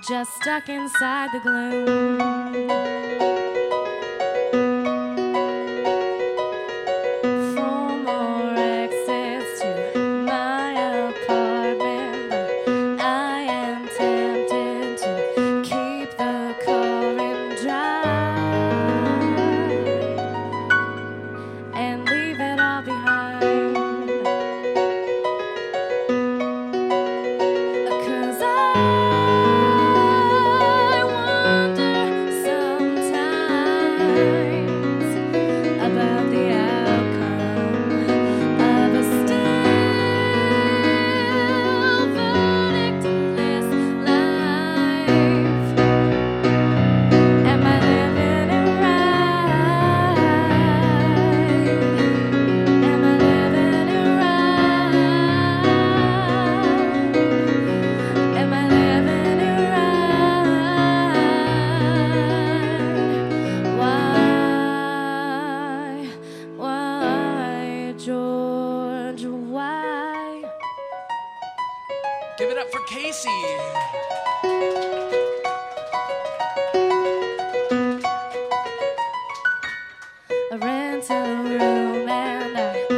just stuck inside the gloom. For more exits to my apartment, but I am tempted to keep the current dry and leave it all behind. 'Cause I wonder sometimes about the outcome of a still verdict in this life. Am I living it right? Am I living it right? Am I living it right? Why, George, why? Give it up for Casey. I rent a room and I